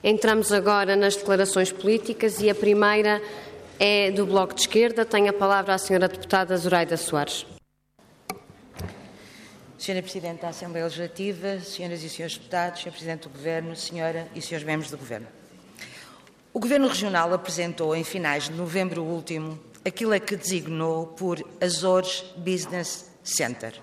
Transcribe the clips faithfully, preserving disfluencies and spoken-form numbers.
Entramos agora nas declarações políticas e a primeira é do Bloco de Esquerda. Tem a palavra a senhora deputada Zoraida Soares. senhora Presidente da Assembleia Legislativa, senhoras e senhores deputados, senhor Presidente do Governo, senhora e senhores membros do Governo. O Governo Regional apresentou em finais de novembro último aquilo a que designou por Açores Business Center.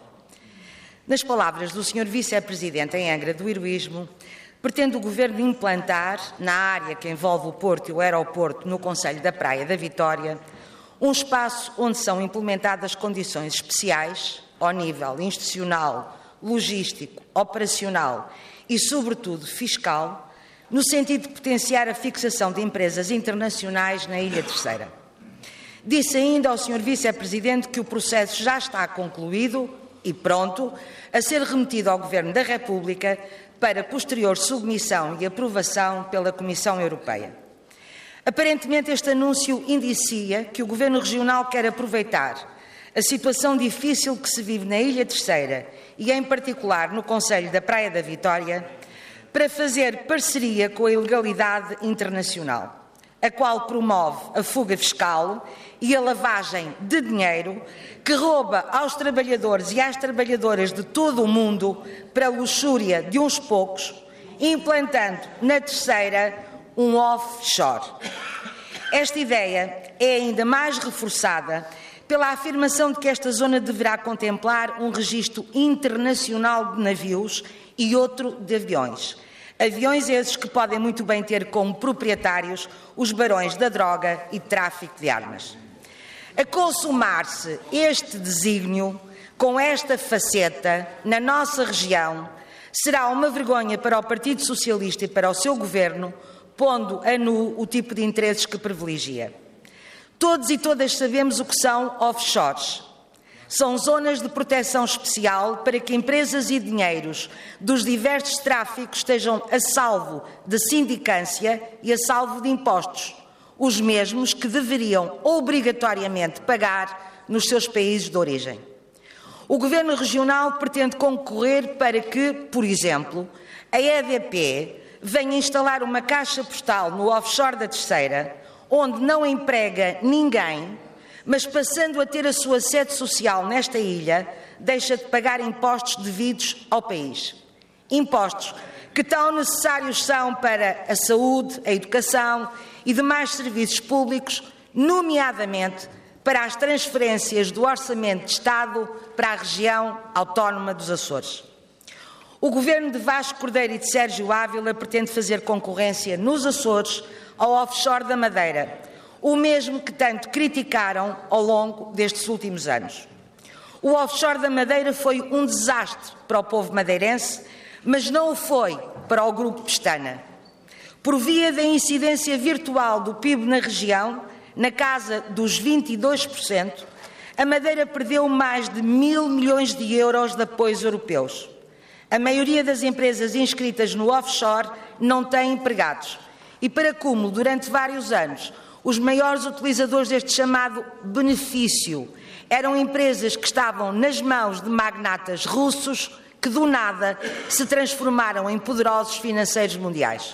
Nas palavras do senhor Vice-Presidente em Angra do Heroísmo, pretende o Governo implantar, na área que envolve o Porto e o aeroporto no concelho da Praia da Vitória, um espaço onde são implementadas condições especiais ao nível institucional, logístico, operacional e, sobretudo, fiscal, no sentido de potenciar a fixação de empresas internacionais na Ilha Terceira. Disse ainda ao senhor Vice-Presidente que o processo já está concluído e pronto a ser remetido ao Governo da República para posterior submissão e aprovação pela Comissão Europeia. Aparentemente, este anúncio indicia que o Governo Regional quer aproveitar a situação difícil que se vive na Ilha Terceira e, em particular, no concelho da Praia da Vitória, para fazer parceria com a ilegalidade internacional, a qual promove a fuga fiscal e a lavagem de dinheiro que rouba aos trabalhadores e às trabalhadoras de todo o mundo para a luxúria de uns poucos, implantando na Terceira um offshore. Esta ideia é ainda mais reforçada pela afirmação de que esta zona deverá contemplar um registro internacional de navios e outro de aviões. Aviões esses que podem muito bem ter como proprietários os barões da droga e tráfico de armas. A consumar-se este desígnio, com esta faceta, na nossa região, será uma vergonha para o Partido Socialista e para o seu Governo, pondo a nu o tipo de interesses que privilegia. Todos e todas sabemos o que são offshores. São zonas de proteção especial para que empresas e dinheiros dos diversos tráficos estejam a salvo de sindicância e a salvo de impostos, os mesmos que deveriam obrigatoriamente pagar nos seus países de origem. O Governo Regional pretende concorrer para que, por exemplo, a E D P venha instalar uma caixa postal no offshore da Terceira, onde não emprega ninguém, mas passando a ter a sua sede social nesta ilha, deixa de pagar impostos devidos ao país. Impostos que tão necessários são para a saúde, a educação e demais serviços públicos, nomeadamente para as transferências do Orçamento de Estado para a região autónoma dos Açores. O Governo de Vasco Cordeiro e de Sérgio Ávila pretende fazer concorrência nos Açores ao offshore da Madeira, o mesmo que tanto criticaram ao longo destes últimos anos. O offshore da Madeira foi um desastre para o povo madeirense, mas não o foi para o Grupo Pestana. Por via da incidência virtual do P I B na região, na casa dos vinte e dois por cento, a Madeira perdeu mais de mil milhões de euros de apoios europeus. A maioria das empresas inscritas no offshore não tem empregados. E, para cúmulo, durante vários anos, os maiores utilizadores deste chamado benefício eram empresas que estavam nas mãos de magnatas russos que, do nada, se transformaram em poderosos financeiros mundiais.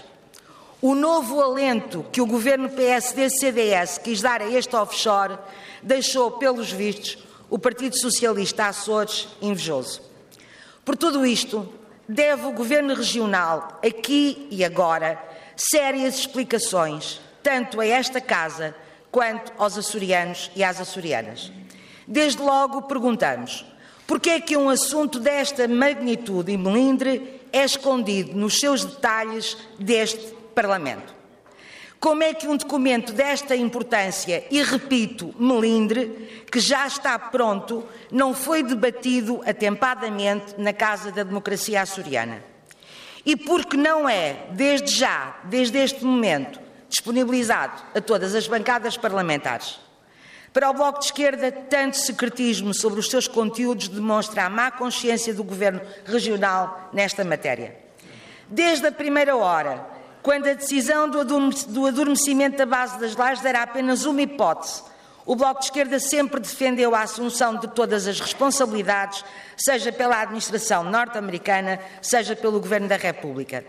O novo alento que o governo P S D C D S quis dar a este offshore deixou, pelos vistos, o Partido Socialista Açores invejoso. Por tudo isto, deve o Governo Regional, aqui e agora, sérias explicações, tanto a esta Casa quanto aos açorianos e às açorianas. Desde logo perguntamos, por que é que um assunto desta magnitude e melindre é escondido nos seus detalhes deste Parlamento? Como é que um documento desta importância, e repito, melindre, que já está pronto, não foi debatido atempadamente na Casa da Democracia Açoriana? E porque não é, desde já, desde este momento, disponibilizado a todas as bancadas parlamentares? Para o Bloco de Esquerda, tanto secretismo sobre os seus conteúdos demonstra a má consciência do Governo Regional nesta matéria. Desde a primeira hora, quando a decisão do adormecimento da base das lajes era apenas uma hipótese, o Bloco de Esquerda sempre defendeu a assunção de todas as responsabilidades, seja pela administração norte-americana, seja pelo Governo da República.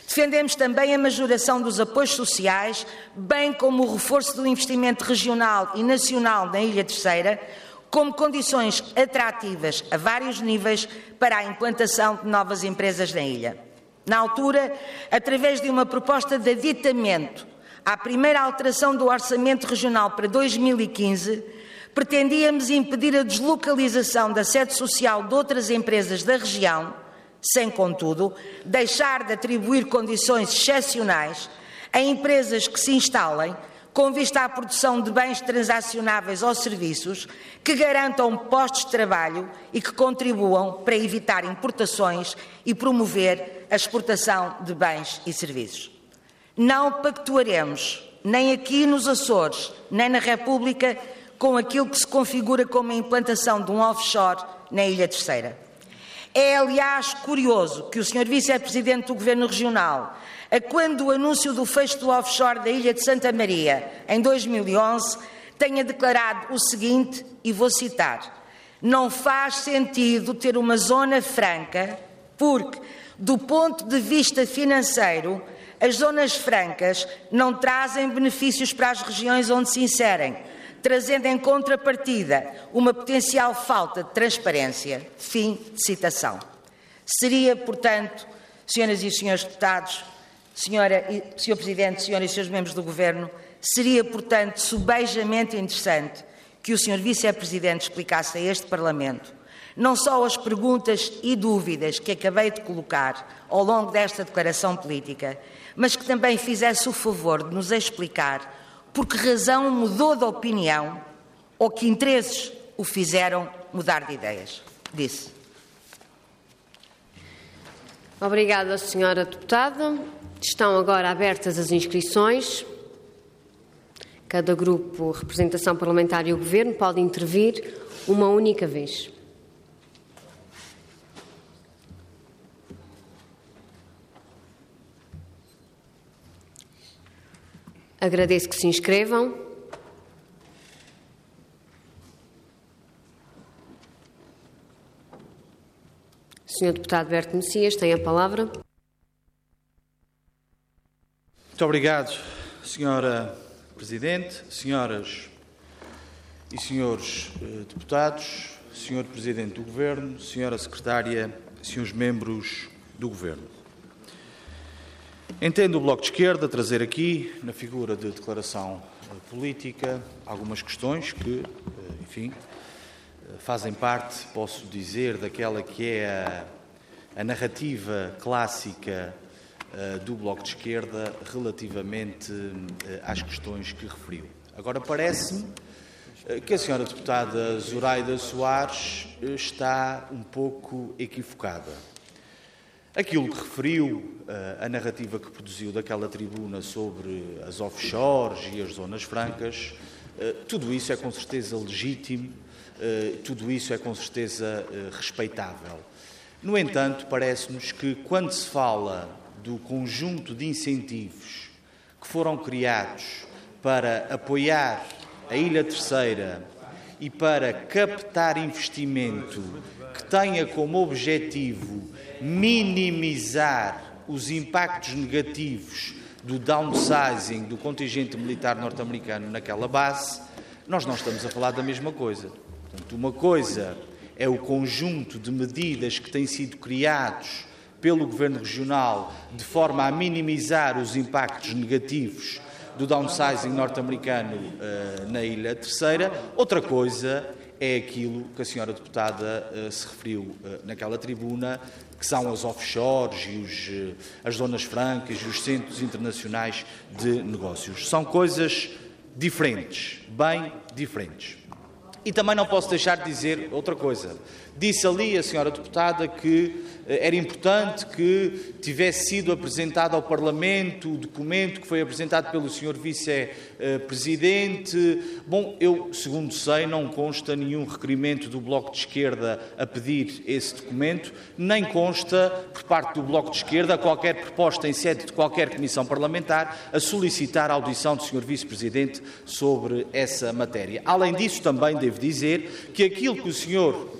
Defendemos também a majoração dos apoios sociais, bem como o reforço do investimento regional e nacional na Ilha Terceira, como condições atrativas a vários níveis para a implantação de novas empresas na ilha. Na altura, através de uma proposta de aditamento à primeira alteração do Orçamento Regional para dois mil e quinze, pretendíamos impedir a deslocalização da sede social de outras empresas da região, sem, contudo, deixar de atribuir condições excepcionais a empresas que se instalem com vista à produção de bens transacionáveis ou serviços que garantam postos de trabalho e que contribuam para evitar importações e promover a exportação de bens e serviços. Não pactuaremos, nem aqui nos Açores, nem na República, com aquilo que se configura como a implantação de um offshore na Ilha Terceira. É, aliás, curioso que o senhor Vice-Presidente do Governo Regional, a quando o anúncio do fecho do offshore da Ilha de Santa Maria, em dois mil e onze, tenha declarado o seguinte, e vou citar: não faz sentido ter uma zona franca, porque, do ponto de vista financeiro, as zonas francas não trazem benefícios para as regiões onde se inserem, trazendo em contrapartida uma potencial falta de transparência. Fim de citação. Seria, portanto, senhoras e senhores deputados, senhora, senhor Presidente, senhoras e senhores membros do Governo, seria, portanto, subejamente interessante que o senhor Vice-Presidente explicasse a este Parlamento não só as perguntas e dúvidas que acabei de colocar ao longo desta declaração política, mas que também fizesse o favor de nos explicar por que razão mudou de opinião ou que interesses o fizeram mudar de ideias. Disse. Obrigada, senhora deputada. Estão agora abertas as inscrições. Cada grupo, representação parlamentar e o Governo pode intervir uma única vez. Agradeço que se inscrevam. senhor Deputado Berto Messias tem a palavra. Muito obrigado, senhora Presidente, senhoras e senhores deputados, senhor Presidente do Governo, senhora Secretária, senhores membros do Governo. Entendo o Bloco de Esquerda trazer aqui, na figura de declaração política, algumas questões que, enfim, fazem parte, posso dizer, daquela que é a, a narrativa clássica uh, do Bloco de Esquerda relativamente uh, às questões que referiu. Agora, parece-me uh, que a senhora deputada Zoraida Soares uh, está um pouco equivocada. Aquilo que referiu, uh, a narrativa que produziu daquela tribuna sobre as offshores e as zonas francas, uh, tudo isso é com certeza legítimo, uh, tudo isso é com certeza uh, respeitável. No entanto, parece-nos que quando se fala do conjunto de incentivos que foram criados para apoiar a Ilha Terceira e para captar investimento que tenha como objetivo minimizar os impactos negativos do downsizing do contingente militar norte-americano naquela base, nós não estamos a falar da mesma coisa. Portanto, uma coisa é o conjunto de medidas que têm sido criados pelo Governo Regional de forma a minimizar os impactos negativos do downsizing norte-americano uh, na Ilha Terceira. Outra coisa é aquilo que a senhora deputada uh, se referiu uh, naquela tribuna, que são as offshores e os, uh, as zonas francas e os centros internacionais de negócios. São coisas diferentes, bem diferentes. E também não posso deixar de dizer outra coisa. Disse ali a senhora deputada que era importante que tivesse sido apresentado ao Parlamento o documento que foi apresentado pelo senhor Vice-Presidente. Bom, eu, segundo sei, não consta nenhum requerimento do Bloco de Esquerda a pedir esse documento, nem consta, por parte do Bloco de Esquerda, qualquer proposta em sede de qualquer comissão parlamentar a solicitar a audição do senhor Vice-Presidente sobre essa matéria. Além disso, também devo dizer que aquilo que o senhor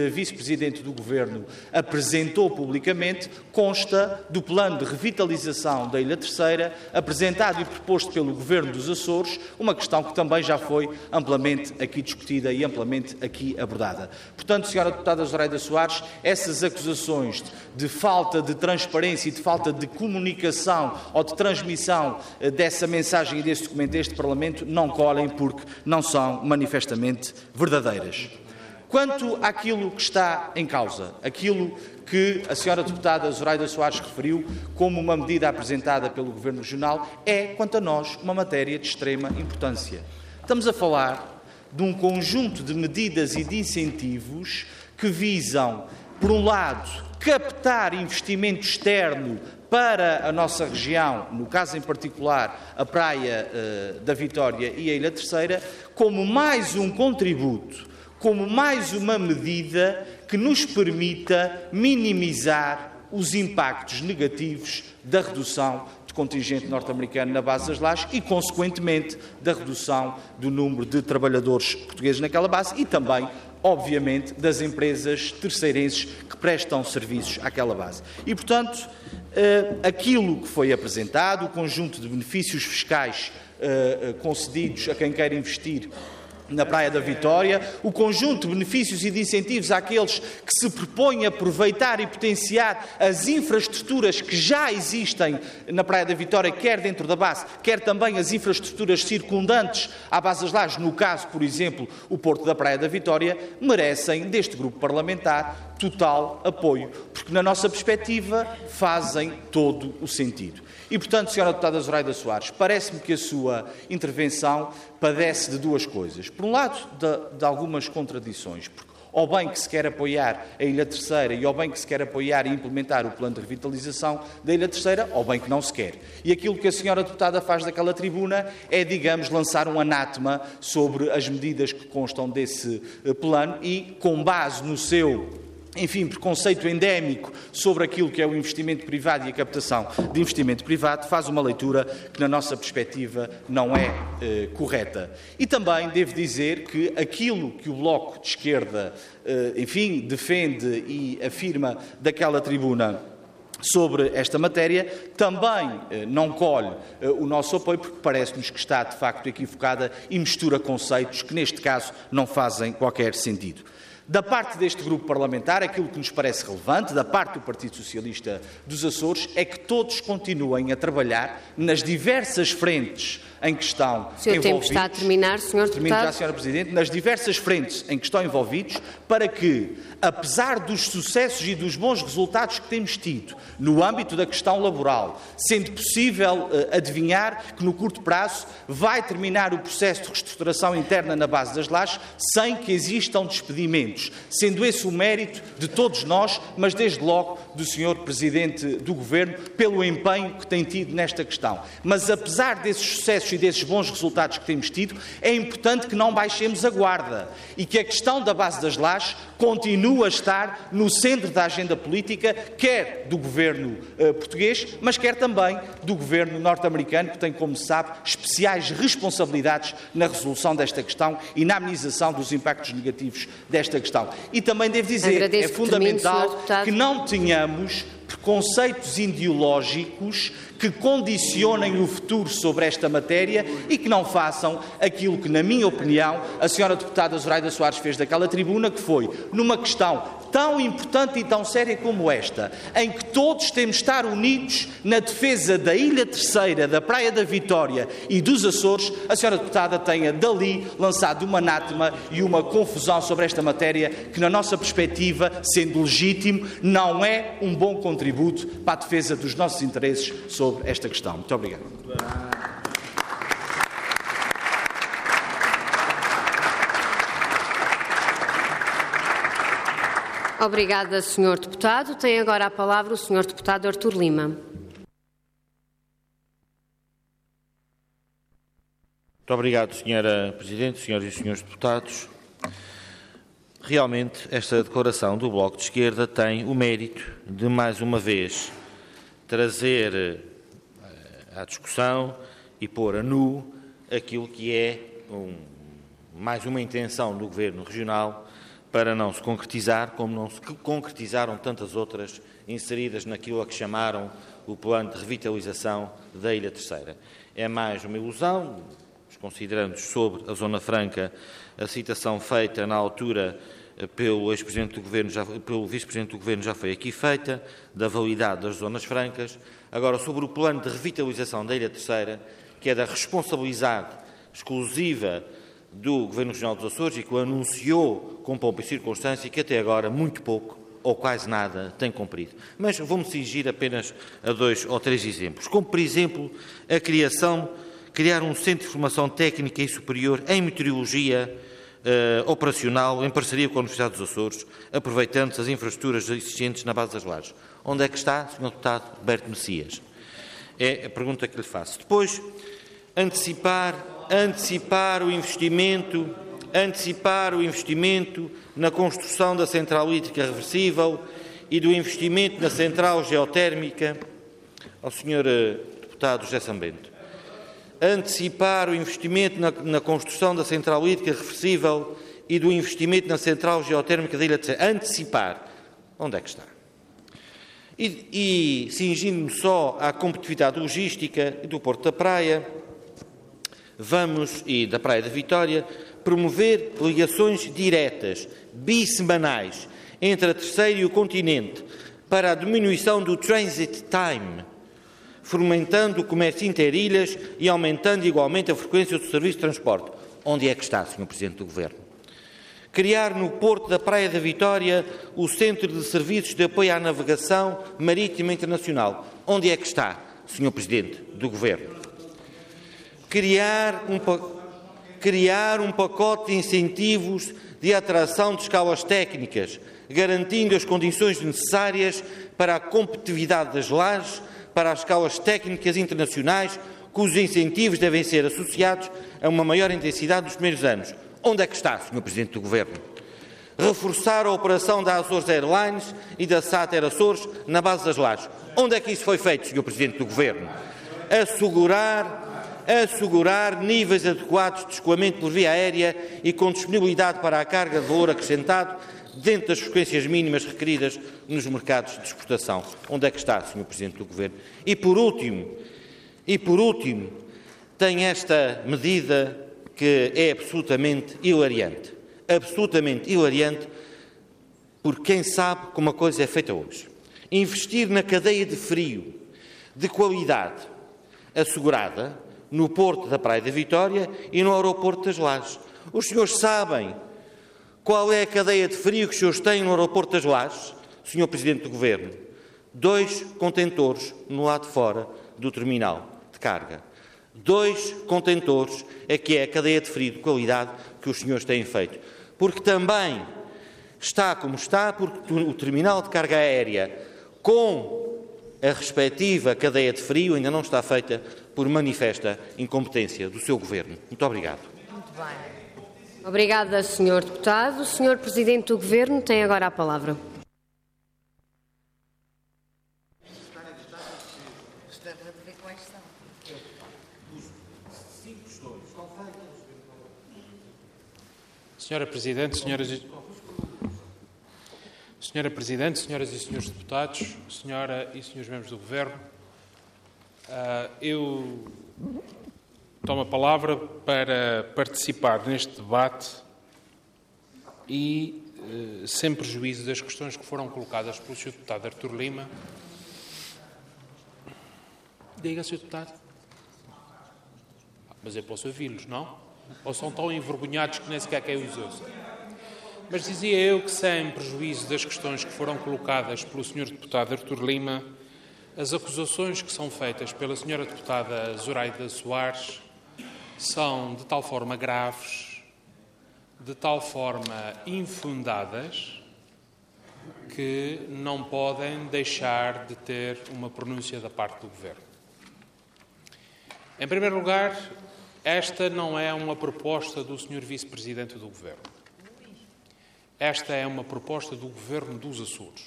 Vice-Presidente do Governo apresentou publicamente consta do plano de revitalização da Ilha Terceira, apresentado e proposto pelo Governo dos Açores, uma questão que também já foi amplamente aqui discutida e amplamente aqui abordada. Portanto, senhora Deputada Zoraida Soares, essas acusações de falta de transparência e de falta de comunicação ou de transmissão dessa mensagem e desse documento a este Parlamento não colhem porque não são manifestamente verdadeiras. Quanto àquilo que está em causa, aquilo que a senhora Deputada Zoraida Soares referiu como uma medida apresentada pelo Governo Regional, é, quanto a nós, uma matéria de extrema importância. Estamos a falar de um conjunto de medidas e de incentivos que visam, por um lado, captar investimento externo para a nossa região, no caso em particular a Praia uh, da Vitória e a Ilha Terceira, como mais um contributo, como mais uma medida que nos permita minimizar os impactos negativos da redução do contingente norte-americano na base das Lajes e, consequentemente, da redução do número de trabalhadores portugueses naquela base e também, obviamente, das empresas terceirenses que prestam serviços àquela base. E, portanto, aquilo que foi apresentado, o conjunto de benefícios fiscais concedidos a quem quer investir na Praia da Vitória, o conjunto de benefícios e de incentivos àqueles que se propõem a aproveitar e potenciar as infraestruturas que já existem na Praia da Vitória, quer dentro da base, quer também as infraestruturas circundantes à base das Lajes, no caso, por exemplo, o Porto da Praia da Vitória, merecem, deste grupo parlamentar, total apoio, porque, na nossa perspectiva, fazem todo o sentido. E, portanto, senhora Deputada Zoraida Soares, parece-me que a sua intervenção padece de duas coisas. Por um lado, de, de algumas contradições, porque ao bem que se quer apoiar a Ilha Terceira e ao bem que se quer apoiar e implementar o plano de revitalização da Ilha Terceira, ao bem que não se quer. E aquilo que a senhora Deputada faz daquela tribuna é, digamos, lançar um anátema sobre as medidas que constam desse plano e, com base no seu enfim, preconceito endémico sobre aquilo que é o investimento privado e a captação de investimento privado, faz uma leitura que, na nossa perspectiva, não é eh, correta. E também devo dizer que aquilo que o Bloco de Esquerda, eh, enfim, defende e afirma daquela tribuna sobre esta matéria, também eh, não colhe eh, o nosso apoio, porque parece-nos que está, de facto, equivocada e mistura conceitos que, neste caso, não fazem qualquer sentido. Da parte deste grupo parlamentar, aquilo que nos parece relevante, da parte do Partido Socialista dos Açores, é que todos continuem a trabalhar nas diversas frentes em que estão envolvidos. O senhor tempo está a terminar, senhor Termino já, senhora Presidente. Nas diversas frentes em que estão envolvidos, para que, apesar dos sucessos e dos bons resultados que temos tido no âmbito da questão laboral, sendo possível uh, adivinhar que no curto prazo vai terminar o processo de reestruturação interna na base das Lajes sem que existam despedimentos, sendo esse o mérito de todos nós, mas desde logo do senhor Presidente do Governo, pelo empenho que tem tido nesta questão. Mas apesar desses sucessos e desses bons resultados que temos tido, é importante que não baixemos a guarda e que a questão da base das Lajes continue a estar no centro da agenda política, quer do governo uh, português, mas quer também do governo norte-americano, que tem, como se sabe, especiais responsabilidades na resolução desta questão e na amenização dos impactos negativos desta questão. E também devo dizer, Agradeço é fundamental termine, que não tenhamos preconceitos ideológicos que condicionem o futuro sobre esta matéria e que não façam aquilo que, na minha opinião, a senhora Deputada Zoraida Soares fez daquela tribuna, que foi, numa questão tão importante e tão séria como esta, em que todos temos de estar unidos na defesa da Ilha Terceira, da Praia da Vitória e dos Açores, a senhora Deputada tenha dali lançado uma anátema e uma confusão sobre esta matéria que, na nossa perspectiva, sendo legítimo, não é um bom contributo para a defesa dos nossos interesses sobre esta questão. Muito obrigado. Obrigada, senhor Deputado. Tem agora a palavra o senhor Deputado Artur Lima. Muito obrigado, senhora Presidente, senhoras e senhores deputados. Realmente, esta declaração do Bloco de Esquerda tem o mérito de, mais uma vez, trazer à discussão e pôr a nu aquilo que é um, mais uma intenção do Governo Regional para não se concretizar, como não se concretizaram tantas outras inseridas naquilo a que chamaram o plano de revitalização da Ilha Terceira. É mais uma ilusão, considerando sobre a Zona Franca a citação feita na altura pelo ex-presidente do Governo, já, pelo vice-presidente do Governo já foi aqui feita, da validade das zonas francas. Agora, sobre o plano de revitalização da Ilha Terceira, que é da responsabilidade exclusiva do Governo Regional dos Açores e que o anunciou com pompa e circunstância e que até agora muito pouco ou quase nada tem cumprido. Mas vou-me cingir apenas a dois ou três exemplos, como, por exemplo, a criação, criar um centro de formação técnica e superior em meteorologia uh, operacional em parceria com a Universidade dos Açores, aproveitando-se as infraestruturas existentes na base das Lajes. Onde é que está, senhor Deputado Berto Messias? É a pergunta que lhe faço. Depois, antecipar, antecipar o investimento, antecipar o investimento na construção da central hídrica reversível e do investimento na central geotérmica. Ao senhor Deputado José Sambento. Antecipar o investimento na, na construção da central hídrica reversível e do investimento na central geotérmica da Ilha de Serra. Antecipar. Onde é que está? E, e cingindo-me só à competitividade logística do Porto da Praia, vamos, e da Praia da Vitória, promover ligações diretas, bissemanais, entre a Terceira e o continente, para a diminuição do transit time, fomentando o comércio interilhas e aumentando igualmente a frequência do serviço de transporte. Onde é que está, senhor Presidente do Governo? Criar no Porto da Praia da Vitória o Centro de Serviços de Apoio à Navegação Marítima Internacional. Onde é que está, senhor Presidente do Governo? Criar um, criar um pacote de incentivos de atração de escalas técnicas, garantindo as condições necessárias para a competitividade das lajes, para as escalas técnicas internacionais, cujos incentivos devem ser associados a uma maior intensidade nos primeiros anos. Onde é que está, senhor Presidente do Governo? Reforçar a operação da Açores Airlines e da Sater Açores na base das Lajes. Onde é que isso foi feito, senhor Presidente do Governo? Assegurar, assegurar níveis adequados de escoamento por via aérea e com disponibilidade para a carga de valor acrescentado dentro das frequências mínimas requeridas nos mercados de exportação. Onde é que está, senhor Presidente do Governo? E por último, e por último, tem esta medida que é absolutamente hilariante. Absolutamente hilariante, porque quem sabe como a coisa é feita hoje. Investir na cadeia de frio de qualidade assegurada no Porto da Praia da Vitória e no Aeroporto das Lajes. Os senhores sabem qual é a cadeia de frio que os senhores têm no Aeroporto das Lajes, senhor Presidente do Governo? Dois contentores no lado de fora do terminal de carga. Dois contentores é que é a cadeia de frio de qualidade que os senhores têm feito. Porque também está como está, porque o terminal de carga aérea com a respectiva cadeia de frio ainda não está feita por manifesta incompetência do seu Governo. Muito obrigado. Muito bem. Obrigada, senhor Deputado. O senhor Presidente do Governo tem agora a palavra. Senhora Presidente, senhoras e... Senhora Presidente, senhoras e senhores deputados, senhora e senhores membros do Governo, eu tomo a palavra para participar neste debate e, sem prejuízo das questões que foram colocadas pelo senhor Deputado Artur Lima. Diga, senhor Deputado. Mas eu posso ouvi-los, não? Ou são tão envergonhados que nem sequer quem os ouça? Mas dizia eu que, sem prejuízo das questões que foram colocadas pelo senhor Deputado Artur Lima, as acusações que são feitas pela senhora Deputada Zoraida Soares são de tal forma graves, de tal forma infundadas, que não podem deixar de ter uma pronúncia da parte do Governo. Em primeiro lugar, esta não é uma proposta do senhor Vice-Presidente do Governo. Esta é uma proposta do Governo dos Açores.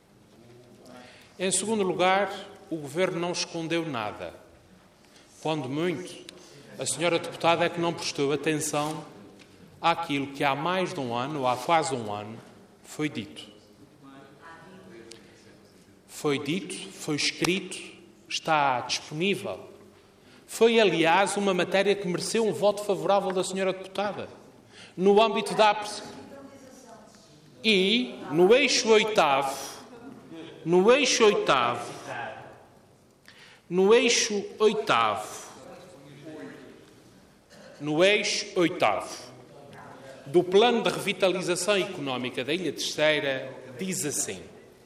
Em segundo lugar, o Governo não escondeu nada. Quando muito, a senhora deputada é que não prestou atenção àquilo que há mais de um ano, ou há quase um ano, foi dito. Foi dito, foi escrito, está disponível. Foi, aliás, uma matéria que mereceu um voto favorável da senhora deputada, no âmbito da apreciação. E, no eixo oitavo, no eixo oitavo, no eixo oitavo, no eixo oitavo do Plano de Revitalização Económica da Ilha Terceira, diz assim: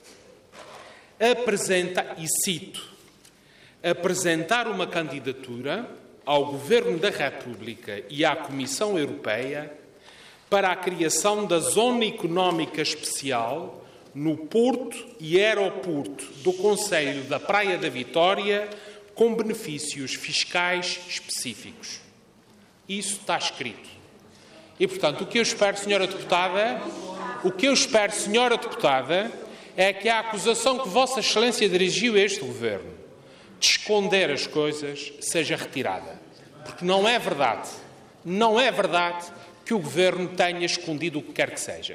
apresenta, e cito, apresentar uma candidatura ao Governo da República e à Comissão Europeia para a criação da Zona Económica Especial no Porto e Aeroporto do Concelho da Praia da Vitória, com benefícios fiscais específicos. Isso está escrito. E, portanto, o que eu espero, senhora deputada, o que eu espero, senhora deputada, é que a acusação que Vossa Excelência dirigiu a este Governo de esconder as coisas seja retirada. Porque não é verdade, não é verdade que o Governo tenha escondido o que quer que seja.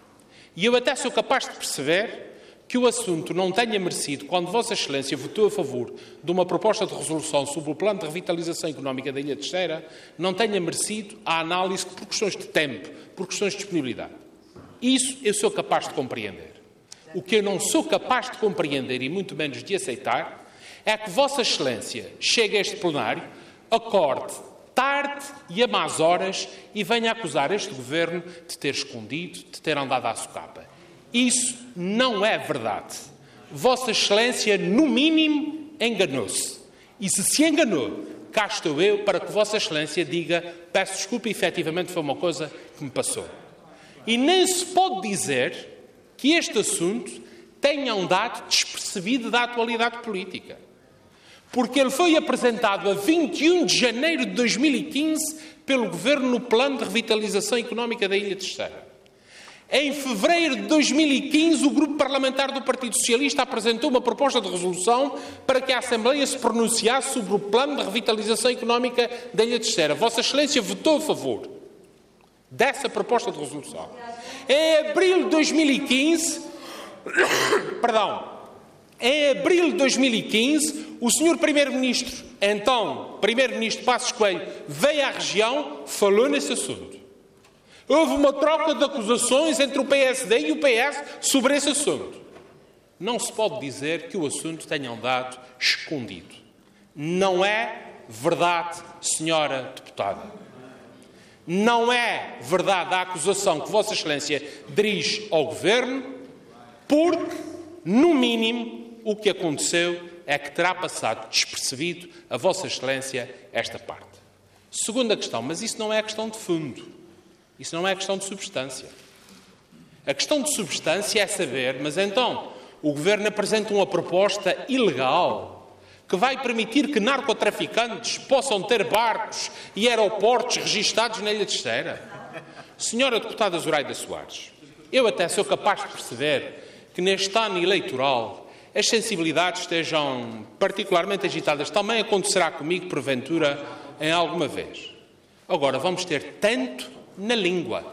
E eu até sou capaz de perceber que o assunto não tenha merecido, quando Vossa Excelência votou a favor de uma proposta de resolução sobre o Plano de Revitalização Económica da Ilha Terceira, não tenha merecido a análise por questões de tempo, por questões de disponibilidade. Isso eu sou capaz de compreender. O que eu não sou capaz de compreender, e muito menos de aceitar, é que Vossa Excelência chegue a este plenário, acorde tarde e a más horas e venha acusar este Governo de ter escondido, de ter andado à socapa. Isso não é verdade. Vossa Excelência, no mínimo, enganou-se. E se se enganou, cá estou eu para que Vossa Excelência diga: peço desculpa, efetivamente foi uma coisa que me passou. E nem se pode dizer que este assunto tenha andado despercebido da atualidade política. Porque ele foi apresentado a vinte e um de janeiro de dois mil e quinze pelo Governo no Plano de Revitalização Económica da Ilha Terceira. Em fevereiro de dois mil e quinze, o Grupo Parlamentar do Partido Socialista apresentou uma proposta de resolução para que a Assembleia se pronunciasse sobre o Plano de Revitalização Económica da Ilha Terceira. Vossa Excelência votou a favor dessa proposta de resolução. Em abril de dois mil e quinze, perdão, em abril de dois mil e quinze, o senhor Primeiro-Ministro, então Primeiro-Ministro Passos Coelho, veio à região, falou nesse assunto. Houve uma troca de acusações entre o P S D e o P S sobre esse assunto. Não se pode dizer que o assunto tenha andado escondido. Não é verdade, senhora deputada. Não é verdade a acusação que Vossa Excelência dirige ao Governo, porque, no mínimo, o que aconteceu é que terá passado despercebido a Vossa Excelência esta parte. Segunda questão, mas isso não é questão de fundo. Isso não é questão de substância. A questão de substância é saber, mas então o Governo apresenta uma proposta ilegal que vai permitir que narcotraficantes possam ter barcos e aeroportos registados na Ilha Terceira? Senhora deputada Zoraida Soares, eu até sou capaz de perceber que neste ano eleitoral as sensibilidades estejam particularmente agitadas. Também acontecerá comigo, porventura, em alguma vez. Agora, vamos ter tanto na língua.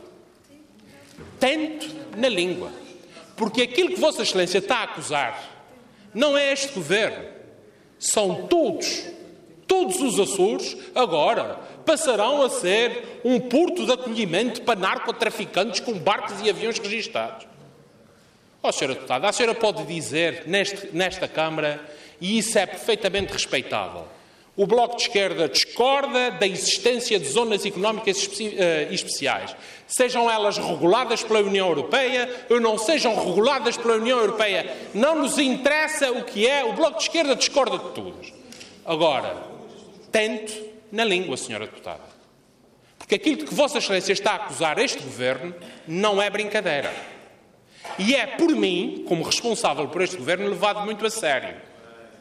Tanto na língua. Porque aquilo que Vossa Excelência está a acusar não é este Governo. São todos, todos os Açores, agora, passarão a ser um porto de acolhimento para narcotraficantes com barcos e aviões registados. Ó, senhora deputada, a senhora pode dizer neste, nesta Câmara, e isso é perfeitamente respeitável, o Bloco de Esquerda discorda da existência de zonas económicas especi- uh, especiais, sejam elas reguladas pela União Europeia ou não sejam reguladas pela União Europeia. Não nos interessa o que é, o Bloco de Esquerda discorda de todos. Agora, tanto na língua, senhora deputada. Porque aquilo que Vossa Excelência está a acusar este Governo não é brincadeira. E é, por mim, como responsável por este Governo, levado muito a sério.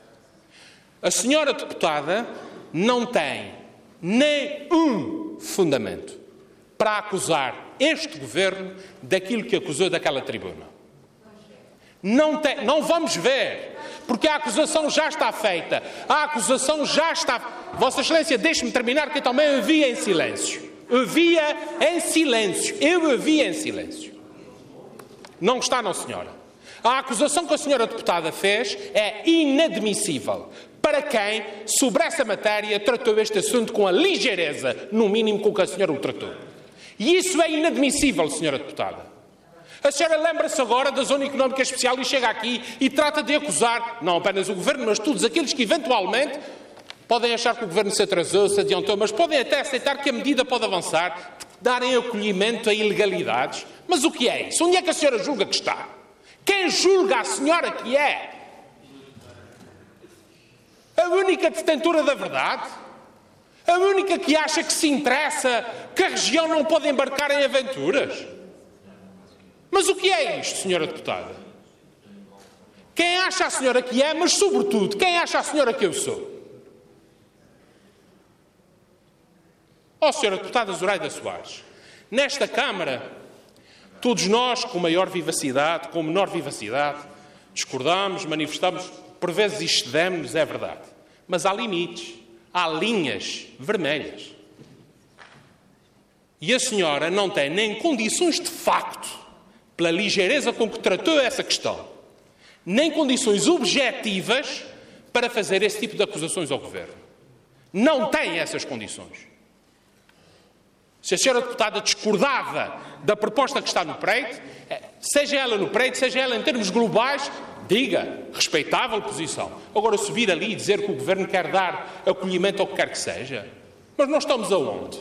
A senhora deputada não tem nem um fundamento para acusar este Governo daquilo que acusou daquela tribuna. Não, tem, não vamos ver, porque a acusação já está feita. A acusação já está... Vossa Excelência, deixe-me terminar, que eu também a vi em silêncio. Ouvia em silêncio. Eu ouvia em silêncio. Não está, não, senhora. A acusação que a senhora deputada fez é inadmissível para quem, sobre essa matéria, tratou este assunto com a ligeireza, no mínimo, com que a senhora o tratou. E isso é inadmissível, senhora deputada. A senhora lembra-se agora da Zona Económica Especial e chega aqui e trata de acusar, não apenas o Governo, mas todos aqueles que, eventualmente, podem achar que o Governo se atrasou, se adiantou, mas podem até aceitar que a medida pode avançar, darem acolhimento a ilegalidades. Mas o que é isso? Onde é que a senhora julga que está? Quem julga a senhora que é? A única detentora da verdade? A única que acha que se interessa que a região não pode embarcar em aventuras? Mas o que é isto, senhora deputada? Quem acha a senhora que é, mas sobretudo, quem acha a senhora que eu sou? Ó, senhora deputada Zoraida Soares, nesta Câmara, todos nós, com maior vivacidade, com menor vivacidade, discordamos, manifestamos, por vezes excedemos-nos, é verdade. Mas há limites, há linhas vermelhas. E a senhora não tem nem condições de facto, pela ligeireza com que tratou essa questão, nem condições objetivas para fazer esse tipo de acusações ao Governo. Não tem essas condições. Se a senhora deputada discordava da proposta que está no Preito, seja ela no Preito, seja ela em termos globais, diga, respeitável posição. Agora, subir ali e dizer que o Governo quer dar acolhimento ao que quer que seja. Mas nós estamos aonde?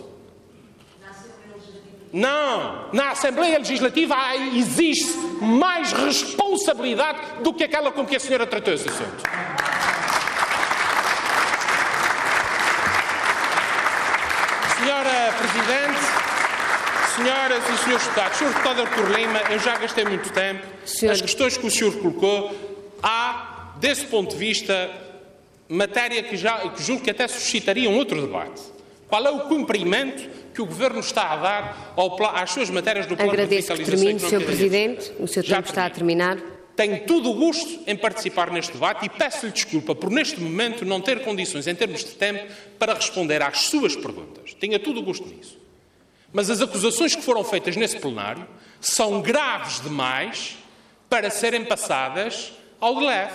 Não, na Assembleia Legislativa existe mais responsabilidade do que aquela com que a senhora tratou esse assunto. Senhora Presidente, senhoras e senhores deputados, senhor deputado Artur Lima, eu já gastei muito tempo. Senhor... As questões que o senhor colocou, há, desse ponto de vista, matéria que, já, que julgo que até suscitaria um outro debate. Qual é o cumprimento que o Governo está a dar ao, às suas matérias do plano de revitalização? Agradeço que termine, senhor Presidente. O seu tempo está a terminar. Tenho todo o gosto em participar neste debate e peço-lhe desculpa por, neste momento, não ter condições, em termos de tempo, para responder às suas perguntas. Tenho todo o gosto nisso. Mas as acusações que foram feitas nesse plenário são graves demais para serem passadas ao de leve.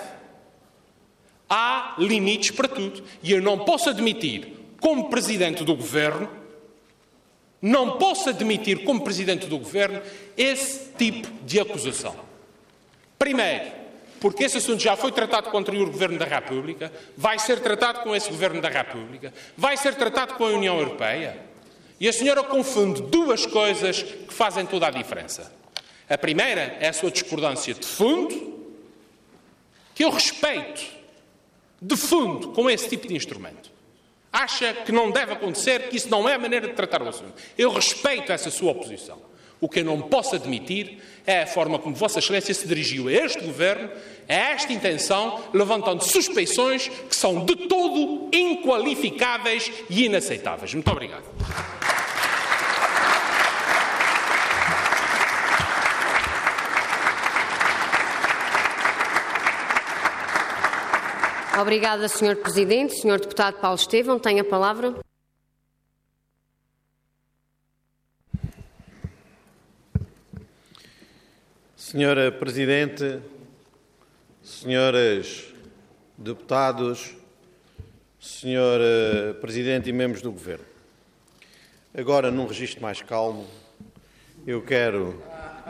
Há limites para tudo. E eu não posso admitir, como Presidente do Governo, não posso admitir, como Presidente do Governo, esse tipo de acusação. Primeiro, porque esse assunto já foi tratado com o anterior Governo da República, vai ser tratado com esse Governo da República, vai ser tratado com a União Europeia. E a senhora confunde duas coisas que fazem toda a diferença. A primeira é a sua discordância de fundo, que eu respeito de fundo com esse tipo de instrumento. Acha que não deve acontecer, que isso não é a maneira de tratar o assunto. Eu respeito essa sua oposição. O que eu não posso admitir é a forma como Vossa Excelência se dirigiu a este Governo, a esta intenção, levantando suspeições que são de todo inqualificáveis e inaceitáveis. Muito obrigado. Obrigada, senhor Presidente. senhor Deputado Paulo Estevão, tem a palavra. Senhora Presidente, senhoras deputados, senhor Presidente e membros do Governo, agora num registro mais calmo, eu quero,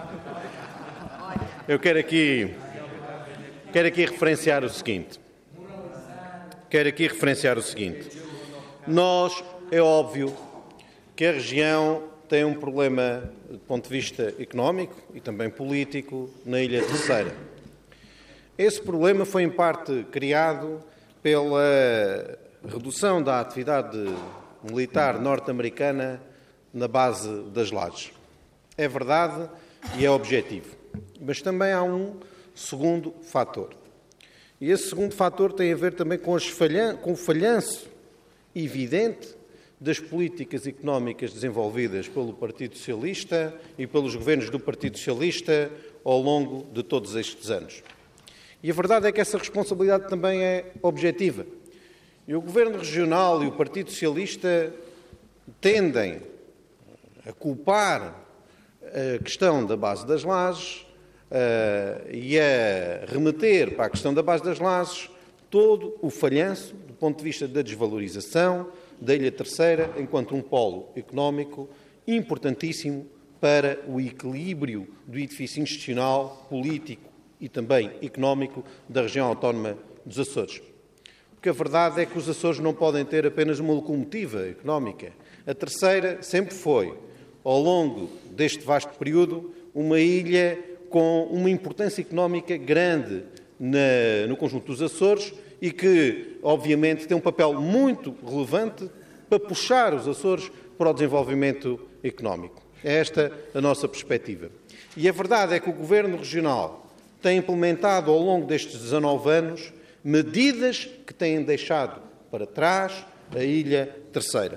eu quero aqui, quero aqui referenciar o seguinte, quero aqui referenciar o seguinte, nós, é óbvio que a região tem um problema do ponto de vista económico e também político na Ilha Terceira. Esse problema foi em parte criado pela redução da atividade militar norte-americana na base das Lajes. É verdade e é objetivo. Mas também há um segundo fator. E esse segundo fator tem a ver também com, as falhan- com o falhanço evidente das políticas económicas desenvolvidas pelo Partido Socialista e pelos governos do Partido Socialista ao longo de todos estes anos. E a verdade é que essa responsabilidade também é objetiva. E o Governo Regional e o Partido Socialista tendem a culpar a questão da base das lajes uh, e a remeter para a questão da base das lajes todo o falhanço do ponto de vista da desvalorização da Ilha Terceira enquanto um polo económico importantíssimo para o equilíbrio do edifício institucional, político e também económico da região autónoma dos Açores. Porque a verdade é que os Açores não podem ter apenas uma locomotiva económica. A Terceira sempre foi, ao longo deste vasto período, uma ilha com uma importância económica grande na, no conjunto dos Açores e que, obviamente, tem um papel muito relevante para puxar os Açores para o desenvolvimento económico. É esta a nossa perspectiva. E a verdade é que o Governo Regional tem implementado ao longo destes dezanove anos medidas que têm deixado para trás a Ilha Terceira.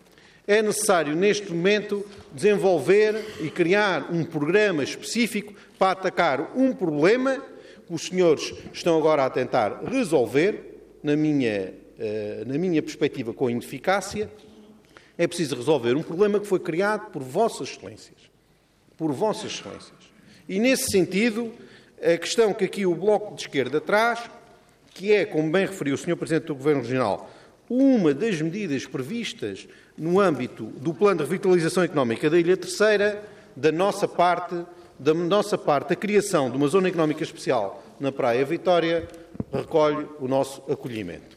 É necessário, neste momento, desenvolver e criar um programa específico para atacar um problema que os senhores estão agora a tentar resolver, na minha, na minha perspectiva, com ineficácia. É preciso resolver um problema que foi criado por Vossas Excelências. Por Vossas Excelências. E, nesse sentido, a questão que aqui o Bloco de Esquerda traz, que é, como bem referiu o senhor Presidente do Governo Regional, uma das medidas previstas no âmbito do Plano de Revitalização Económica da Ilha Terceira, da nossa parte, da nossa parte, a criação de uma Zona Económica Especial na Praia Vitória, recolhe o nosso acolhimento.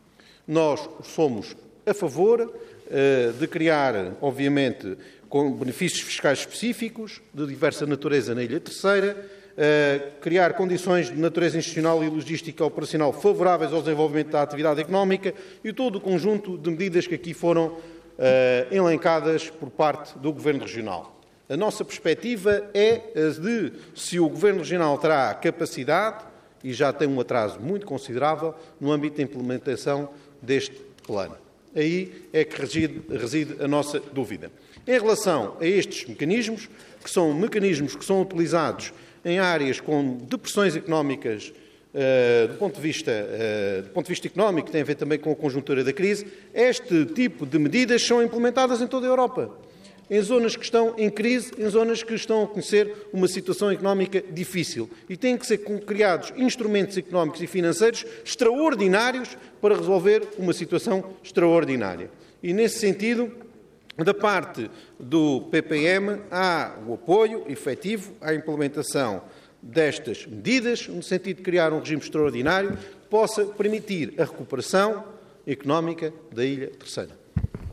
Nós somos a favor de criar, obviamente, com benefícios fiscais específicos de diversa natureza na Ilha Terceira, criar condições de natureza institucional e logística operacional favoráveis ao desenvolvimento da atividade económica e todo o conjunto de medidas que aqui foram elencadas por parte do Governo Regional. A nossa perspectiva é a de se o Governo Regional terá capacidade, e já tem um atraso muito considerável, no âmbito da implementação deste plano. Aí é que reside, reside a nossa dúvida. Em relação a estes mecanismos, que são mecanismos que são utilizados em áreas com depressões económicas, uh, do, ponto de vista, uh, do ponto de vista económico, que tem a ver também com a conjuntura da crise, este tipo de medidas são implementadas em toda a Europa. Em zonas que estão em crise, em zonas que estão a conhecer uma situação económica difícil. E têm que ser criados instrumentos económicos e financeiros extraordinários para resolver uma situação extraordinária. E, nesse sentido, da parte do P P M, há o apoio efetivo à implementação destas medidas, no sentido de criar um regime extraordinário que possa permitir a recuperação económica da Ilha Terceira.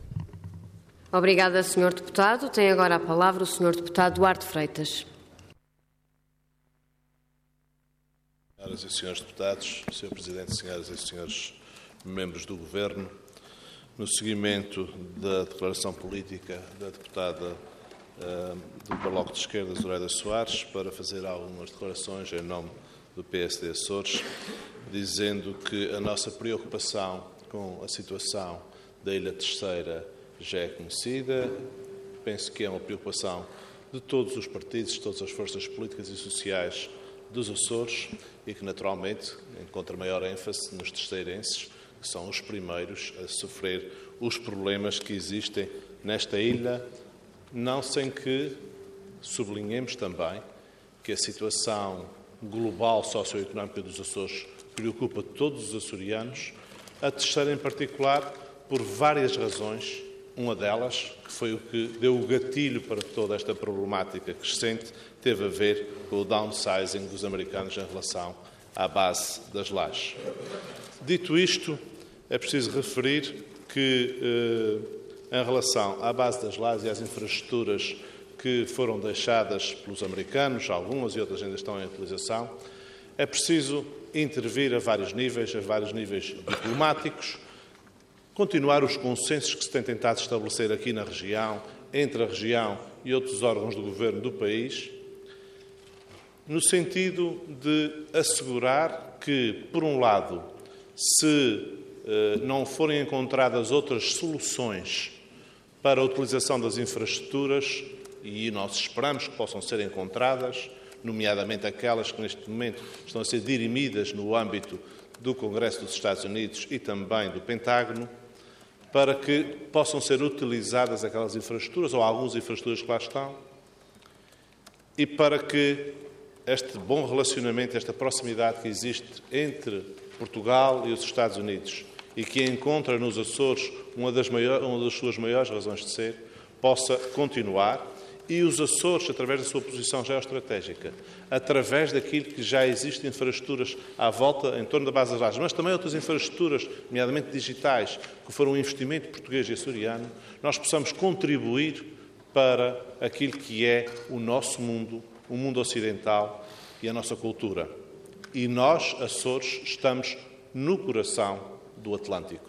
Obrigada, senhor Deputado. Tem agora a palavra o senhor Deputado Duarte Freitas. Senhoras e senhores deputados, senhor Presidente, senhoras e senhores membros do Governo, no seguimento da declaração política da deputada uh, do Bloco de Esquerda, Zoraida Soares, para fazer algumas declarações em nome do P S D Açores, dizendo que a nossa preocupação com a situação da Ilha Terceira já é conhecida. Penso que é uma preocupação de todos os partidos, de todas as forças políticas e sociais dos Açores e que, naturalmente, encontra maior ênfase nos terceirenses, que são os primeiros a sofrer os problemas que existem nesta ilha, não sem que sublinhemos também que a situação global socioeconómica dos Açores preocupa todos os açorianos, a Terceira em particular, por várias razões. Uma delas, que foi o que deu o gatilho para toda esta problemática crescente, teve a ver com o downsizing dos americanos em relação à base das lajes. Dito isto, é preciso referir que, eh, em relação à base das lajes e às infraestruturas que foram deixadas pelos americanos, algumas e outras ainda estão em utilização, é preciso intervir a vários níveis, a vários níveis diplomáticos, continuar os consensos que se tem tentado estabelecer aqui na região, entre a região e outros órgãos do governo do país, no sentido de assegurar que, por um lado, se eh, não forem encontradas outras soluções para a utilização das infraestruturas, e nós esperamos que possam ser encontradas, nomeadamente aquelas que neste momento estão a ser dirimidas no âmbito do Congresso dos Estados Unidos e também do Pentágono, para que possam ser utilizadas aquelas infraestruturas, ou algumas infraestruturas que lá estão, e para que este bom relacionamento, esta proximidade que existe entre Portugal e os Estados Unidos e que encontra nos Açores uma das, maiores, uma das suas maiores razões de ser, possa continuar e os Açores, através da sua posição geoestratégica, através daquilo que já existe de infraestruturas à volta, em torno da base das lajes, mas também outras infraestruturas, nomeadamente digitais, que foram um investimento português e açoriano, nós possamos contribuir para aquilo que é o nosso mundo, o mundo ocidental e a nossa cultura. E nós, Açores, estamos no coração do Atlântico.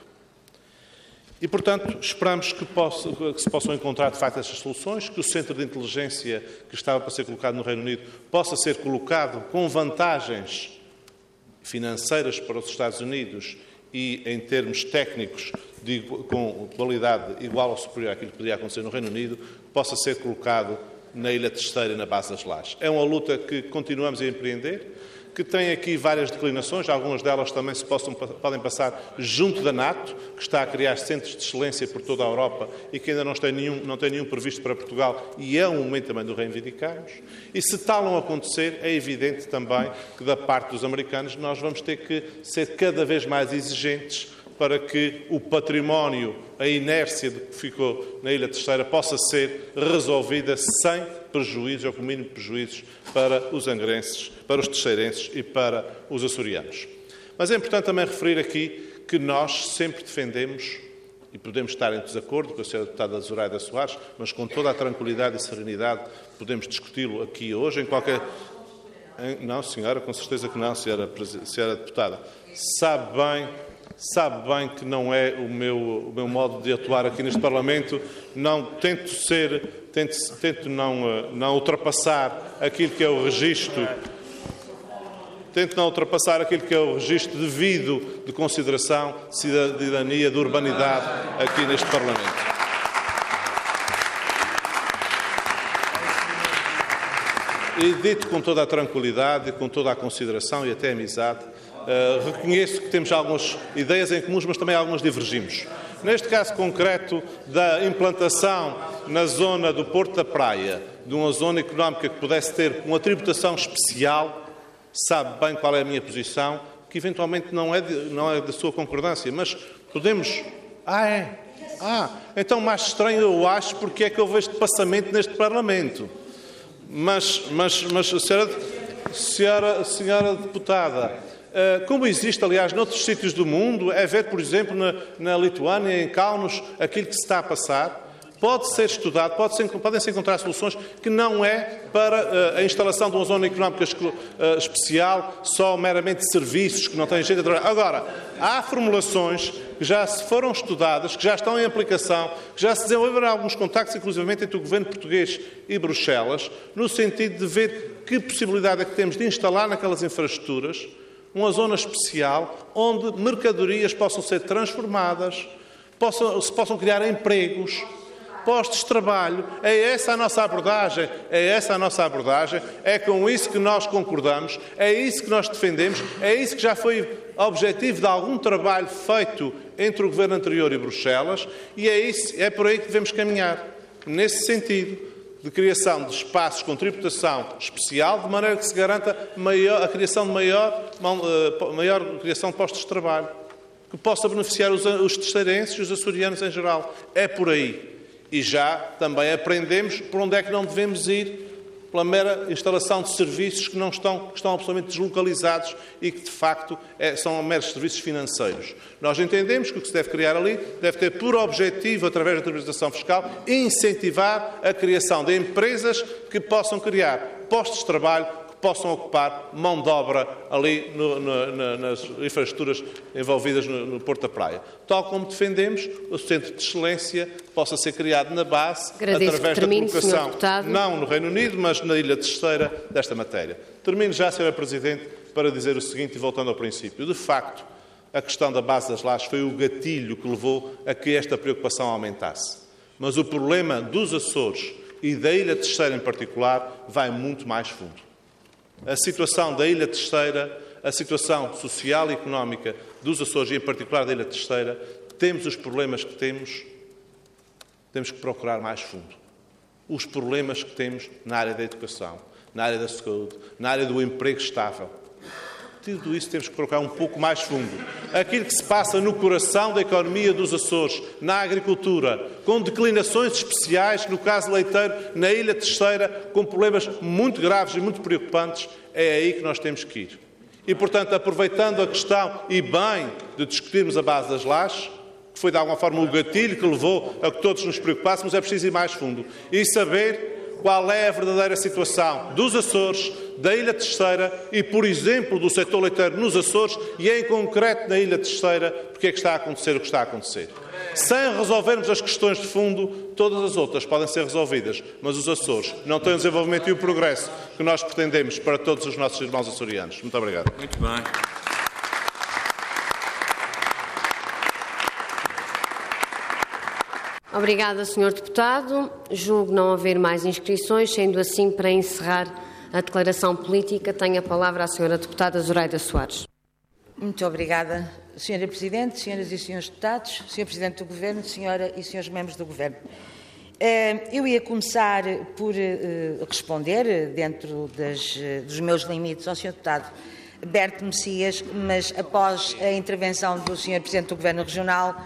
E, portanto, esperamos que, possa, que se possam encontrar, de facto, estas soluções, que o centro de inteligência que estava para ser colocado no Reino Unido possa ser colocado com vantagens financeiras para os Estados Unidos e, em termos técnicos, de, com qualidade igual ou superior àquilo que podia acontecer no Reino Unido, possa ser colocado na Ilha Terceira e na base das Lajes. É uma luta que continuamos a empreender, que tem aqui várias declinações, algumas delas também se possam, podem passar junto da NATO, que está a criar centros de excelência por toda a Europa e que ainda não tem nenhum, não tem nenhum previsto para Portugal, e é um momento também de o reivindicarmos. E se tal não acontecer, é evidente também que da parte dos americanos nós vamos ter que ser cada vez mais exigentes para que o património, a inércia de que ficou na Ilha Terceira possa ser resolvida sem prejuízos, ou com mínimo prejuízos, para os angrenses, para os terceirenses e para os açorianos. Mas é importante também referir aqui que nós sempre defendemos, e podemos estar em desacordo com a senhora deputada Zoraida Soares, mas com toda a tranquilidade e serenidade podemos discuti-lo aqui hoje, em qualquer... Não, senhora, com certeza que não, senhora, senhora deputada. Sabe bem... Sabe bem que não é o meu, o meu modo de atuar aqui neste Parlamento. Não, tento ser, tento, tento não, não ultrapassar aquilo que é o registro, tento não ultrapassar aquilo que é o registro devido de consideração, de cidadania, de urbanidade aqui neste Parlamento. E dito com toda a tranquilidade, com toda a consideração e até amizade, Uh, reconheço que temos algumas ideias em comuns, mas também algumas divergimos. Neste caso concreto da implantação na zona do Porto da Praia, de uma zona económica que pudesse ter uma tributação especial, sabe bem qual é a minha posição, que eventualmente não é, de, não é da sua concordância, mas podemos... Ah, é? Ah, então mais estranho eu acho porque é que eu vejo de passamento neste Parlamento. Mas, mas, mas senhora, senhora, senhora deputada... Como existe, aliás, noutros sítios do mundo, é ver, por exemplo, na, na Lituânia, em Kaunas, aquilo que se está a passar, pode ser estudado, pode ser, podem-se encontrar soluções que não é para uh, a instalação de uma zona económica uh, especial, só meramente de serviços, que não têm jeito de trabalhar. Agora, há formulações que já se foram estudadas, que já estão em aplicação, que já se desenvolveram alguns contactos, inclusivamente entre o governo português e Bruxelas, no sentido de ver que possibilidade é que temos de instalar naquelas infraestruturas uma zona especial onde mercadorias possam ser transformadas, possam, se possam criar empregos, postos de trabalho. É essa a nossa abordagem, é essa a nossa abordagem, é com isso que nós concordamos, é isso que nós defendemos, é isso que já foi objetivo de algum trabalho feito entre o governo anterior e Bruxelas, e é, isso, é por aí que devemos caminhar, nesse sentido de criação de espaços com tributação especial, de maneira que se garanta maior, a criação de maior, maior criação de postos de trabalho, que possa beneficiar os, os terceirenses e os açorianos em geral. É por aí. E já também aprendemos por onde é que não devemos ir, pela mera instalação de serviços que não estão, que estão absolutamente deslocalizados e que, de facto, é, são meros serviços financeiros. Nós entendemos que o que se deve criar ali deve ter por objetivo, através da tributação fiscal, incentivar a criação de empresas que possam criar postos de trabalho, que possam ocupar mão de obra ali no, no, nas infraestruturas envolvidas no, no Porto da Praia. Tal como defendemos, o Centro de Excelência possa ser criado na base, Agradeço através termine, da colocação, não no Reino Unido, mas na Ilha Terceira, desta matéria. Termino já, senhora Presidente, para dizer o seguinte, e voltando ao princípio. De facto, a questão da base das lajes foi o gatilho que levou a que esta preocupação aumentasse. Mas o problema dos Açores e da Ilha Terceira em particular vai muito mais fundo. A situação da Ilha Terceira, a situação social e económica dos Açores e em particular da Ilha Terceira, temos os problemas que temos, temos que procurar mais fundo. Os problemas que temos na área da educação, na área da saúde, na área do emprego estável. Tudo isso temos que procurar um pouco mais fundo. Aquilo que se passa no coração da economia dos Açores, na agricultura, com declinações especiais, no caso leiteiro, na Ilha Terceira, com problemas muito graves e muito preocupantes, é aí que nós temos que ir. E, portanto, aproveitando a questão, e bem, de discutirmos a base das lajes, que foi de alguma forma o gatilho que levou a que todos nos preocupássemos, é preciso ir mais fundo e saber qual é a verdadeira situação dos Açores, da Ilha Terceira e, por exemplo, do setor leiteiro nos Açores e, em concreto, na Ilha Terceira, porque é que está a acontecer o que está a acontecer. Sem resolvermos as questões de fundo, todas as outras podem ser resolvidas, mas os Açores não têm o desenvolvimento e o progresso que nós pretendemos para todos os nossos irmãos açorianos. Muito obrigado. Muito bem. Obrigada, senhor Deputado. Julgo não haver mais inscrições, sendo assim, para encerrar a declaração política, tenho a palavra a senhora Deputada Zoraida Soares. Muito obrigada, senhora Presidente, senhoras e senhores deputados, senhor Presidente do Governo, senhora e senhores membros do Governo. Eu ia começar por responder, dentro das, dos meus limites, ao senhor Deputado Berto Messias, mas após a intervenção do senhor Presidente do Governo Regional,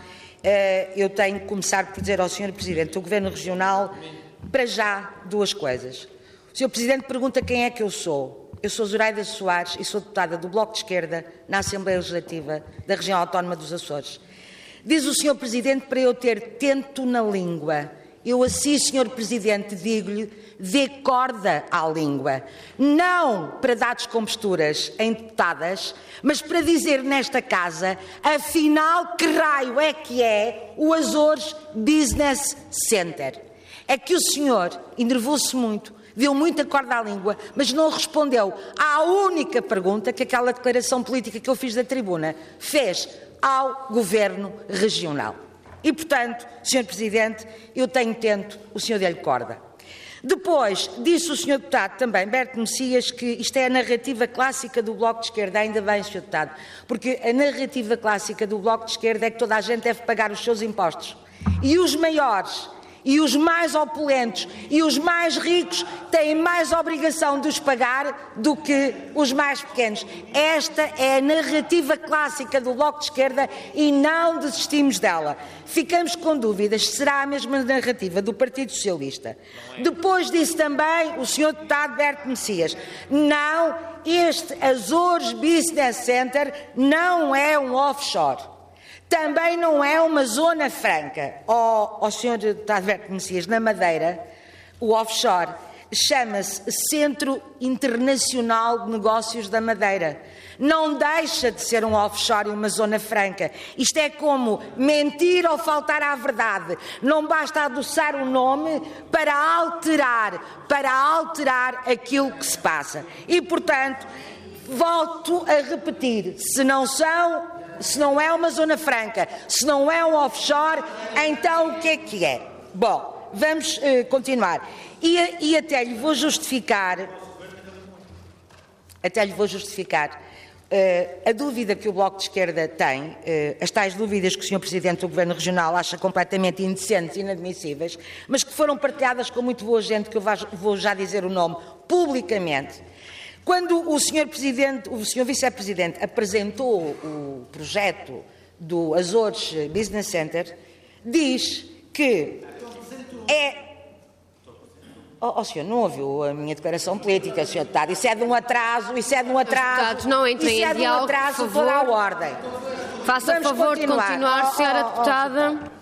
eu tenho que começar por dizer ao senhor Presidente do Governo Regional, para já, duas coisas. O senhor Presidente pergunta quem é que eu sou. Eu sou Zoraida Soares e sou deputada do Bloco de Esquerda na Assembleia Legislativa da Região Autónoma dos Açores. Diz o senhor Presidente para eu ter tento na língua. Eu assim, senhor Presidente, digo-lhe, dê corda à língua. Não para dar descomposturas em deputadas, mas para dizer nesta casa, afinal, que raio é que é o Açores Business Center? É que o senhor enervou-se muito, deu muita corda à língua, mas não respondeu à única pergunta que aquela declaração política que eu fiz da tribuna fez ao Governo Regional. E, portanto, senhor Presidente, eu tenho tento, o senhor dê-lhe corda. Depois, disse o senhor Deputado também, Berto Messias, que isto é a narrativa clássica do Bloco de Esquerda. Ainda bem, senhor Deputado, porque a narrativa clássica do Bloco de Esquerda é que toda a gente deve pagar os seus impostos. E os maiores, e os mais opulentos, e os mais ricos têm mais obrigação de os pagar do que os mais pequenos. Esta é a narrativa clássica do Bloco de Esquerda e não desistimos dela. Ficamos com dúvidas se será a mesma narrativa do Partido Socialista. Depois disse também o senhor Deputado Berto Messias, não, este Açores Business Center não é um offshore. Também não é uma zona franca. Ó oh, senhor Deputado Berto Messias, na Madeira, o offshore chama-se Centro Internacional de Negócios da Madeira. Não deixa de ser um offshore e uma zona franca. Isto é como mentir ou faltar à verdade. Não basta adoçar o nome para alterar, para alterar aquilo que se passa. E, portanto, volto a repetir, se não são... Se não é uma zona franca, se não é um offshore, então o que é que é? Bom, vamos uh, continuar. E, e até lhe vou justificar, até lhe vou justificar uh, a dúvida que o Bloco de Esquerda tem, uh, as tais dúvidas que o senhor Presidente do Governo Regional acha completamente indecentes e inadmissíveis, mas que foram partilhadas com muito boa gente, que eu vou já dizer o nome publicamente. Quando o senhor Presidente, o senhor Vice-Presidente apresentou o projeto do Açores Business Center, diz que é... Oh, oh senhor, não ouviu a minha declaração política, senhor Deputado. Isso é de um atraso, isso é de um atraso. Não entrem em diálogo, por favor. Isso é de um atraso toda a ordem. Faça favor de continuar, senhora Deputada.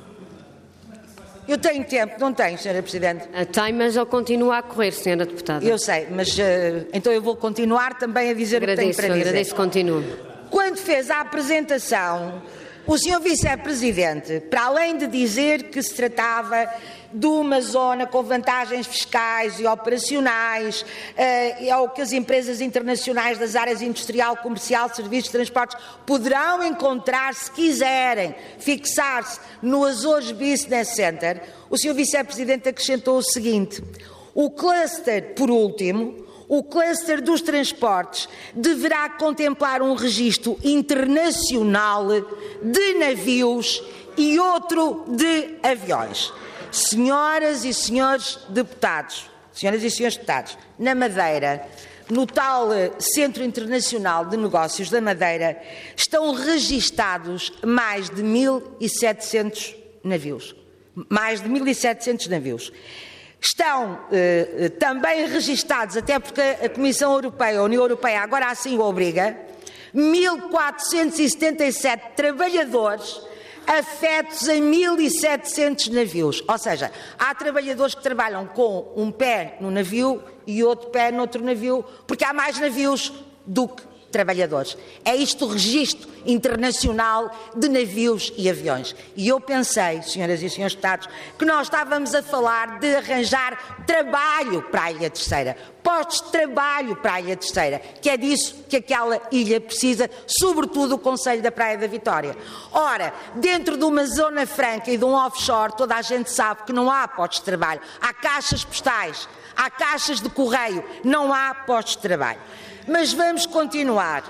Eu tenho tempo, não tenho, senhora Presidente? Tem, mas ele continua a correr, senhora Deputada. Eu sei, mas uh, então eu vou continuar também a dizer agradeço, o que tenho para dizer. Agradeço, continue. Quando fez a apresentação, o senhor Vice-Presidente, para além de dizer que se tratava de uma zona com vantagens fiscais e operacionais, uh, ou que as empresas internacionais das áreas industrial, comercial, serviços, transportes poderão encontrar, se quiserem, fixar-se no Açores Business Center, o senhor Vice-Presidente acrescentou o seguinte: o cluster, por último, o cluster dos transportes deverá contemplar um registro internacional de navios e outro de aviões. Senhoras e senhores deputados, senhoras e senhores deputados, na Madeira, no tal Centro Internacional de Negócios da Madeira, estão registados mais de mil e setecentos navios. Mais de mil e setecentos navios. Estão eh, também registados, até porque a Comissão Europeia, a União Europeia, agora assim o obriga, mil quatrocentos e setenta e sete trabalhadores afetos a mil e setecentos navios. Ou seja, há trabalhadores que trabalham com um pé no navio e outro pé noutro navio, porque há mais navios do que trabalhadores. É isto o registro internacional de navios e aviões. E eu pensei, senhoras e senhores deputados, que nós estávamos a falar de arranjar trabalho para a Ilha Terceira, postos de trabalho para a Ilha Terceira, que é disso que aquela ilha precisa, sobretudo o Conselho da Praia da Vitória. Ora, dentro de uma zona franca e de um offshore, toda a gente sabe que não há postos de trabalho, há caixas postais, há caixas de correio, não há postos de trabalho. Mas vamos continuar.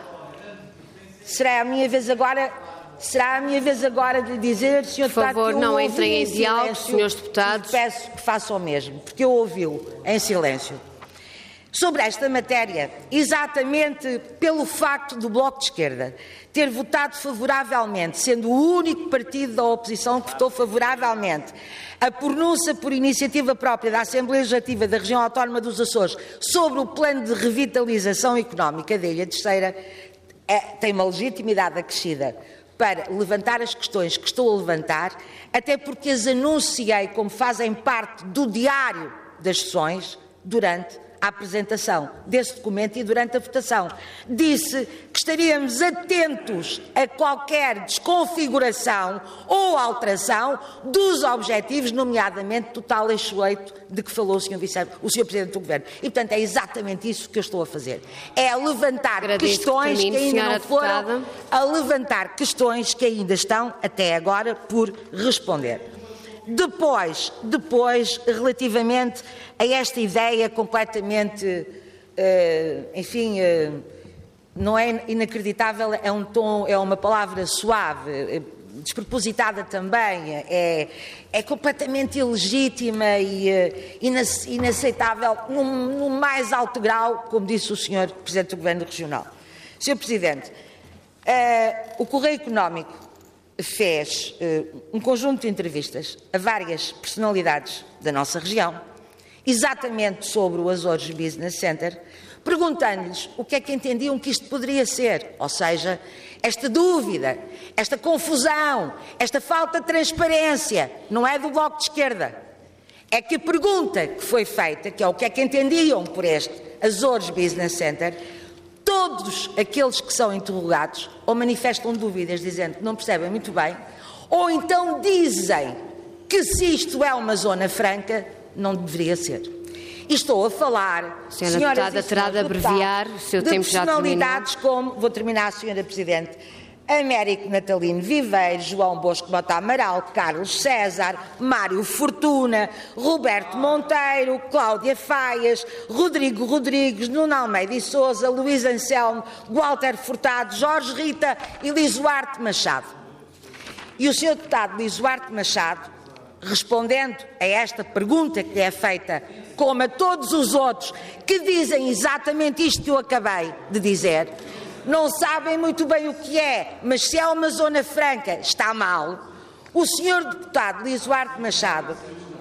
Será a minha vez agora, será a minha vez agora de dizer, senhor Deputado, por favor, não entrem em diálogo, senhores deputados. Peço que façam o mesmo, porque eu ouvi-o em silêncio. Sobre esta matéria, exatamente pelo facto do Bloco de Esquerda ter votado favoravelmente, sendo o único partido da oposição que votou favoravelmente, a pronúncia por iniciativa própria da Assembleia Legislativa da Região Autónoma dos Açores sobre o plano de revitalização económica da Ilha Terceira, é, tem uma legitimidade acrescida para levantar as questões que estou a levantar, até porque as anunciei como fazem parte do diário das sessões durante a apresentação desse documento e durante a votação. Disse que estaríamos atentos a qualquer desconfiguração ou alteração dos objetivos, nomeadamente do tal eixo oito de que falou o senhor, Vice, o senhor Presidente do Governo. E, portanto, é exatamente isso que eu estou a fazer. É levantar Agradeço questões que, termine, que ainda não foram, deputada. a levantar questões que ainda estão, até agora, por responder. Depois, depois, relativamente a esta ideia completamente, uh, enfim, uh, não é inacreditável, é um tom, é uma palavra suave, uh, despropositada também, é, é completamente ilegítima e uh, inace, inaceitável num, num mais alto grau, como disse o senhor Presidente do Governo Regional. senhor Presidente, uh, o Correio Económico fez uh, um conjunto de entrevistas a várias personalidades da nossa região, exatamente sobre o Açores Business Center, perguntando-lhes o que é que entendiam que isto poderia ser, ou seja, esta dúvida, esta confusão, esta falta de transparência, não é do Bloco de Esquerda. É que a pergunta que foi feita, que é o que é que entendiam por este Açores Business Center, todos aqueles que são interrogados ou manifestam dúvidas dizendo que não percebem muito bem, ou então dizem que se isto é uma zona franca, não deveria ser. E estou a falar, senhora senhoras deputada, e terá de abreviar, o seu de tempo já terminou. personalidades como, vou terminar, senhora Presidente, Américo Natalino Viveiro, João Bosco Mota Amaral, Carlos César, Mário Fortuna, Roberto Monteiro, Cláudia Faias, Rodrigo Rodrigues, Nuno Almeida e Sousa, Luís Anselmo, Walter Furtado, Jorge Rita e Lisoarte Machado. E o senhor deputado Lisoarte Machado, respondendo a esta pergunta que lhe é feita, como a todos os outros que dizem exatamente isto que eu acabei de dizer, não sabem muito bem o que é, mas se é uma zona franca, está mal. O senhor deputado Lisoarte Machado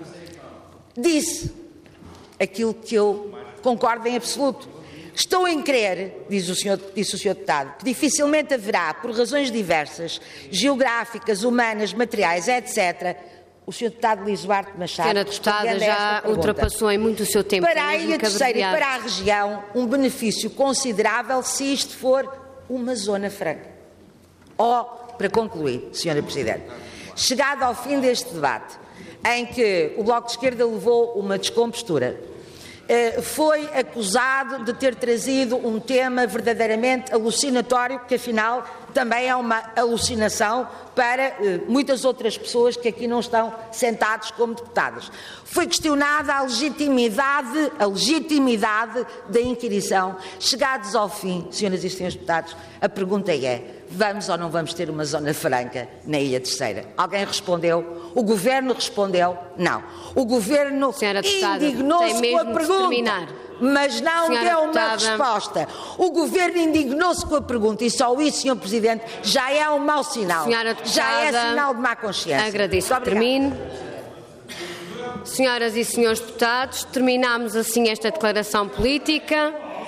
disse aquilo que eu concordo em absoluto. Estou em crer, diz o senhor, disse o senhor deputado, que dificilmente haverá, por razões diversas, geográficas, humanas, materiais, etcétera, o senhor deputado Lisoarte Machado, senhora deputada, já ultrapassou em muito o seu tempo. Para a Ilha Terceira e para a região, um benefício considerável se isto for uma zona franca. Ou, para concluir, senhora Presidente, chegado ao fim deste debate, em que o Bloco de Esquerda levou uma descompostura, foi acusado de ter trazido um tema verdadeiramente alucinatório, que afinal também é uma alucinação para eh, muitas outras pessoas que aqui não estão sentados como deputadas. Foi questionada a legitimidade, a legitimidade da inquirição. Chegados ao fim, senhoras e senhores deputados, a pergunta é: vamos ou não vamos ter uma zona franca na Ilha Terceira? Alguém respondeu? O Governo respondeu? Não. O Governo indignou-se com a pergunta, mas não deu uma resposta. O Governo indignou-se com a pergunta e só isso, senhor Presidente, já é um mau sinal. Já é sinal de má consciência. Agradeço que termine. Senhoras e senhores deputados, terminamos assim esta declaração política.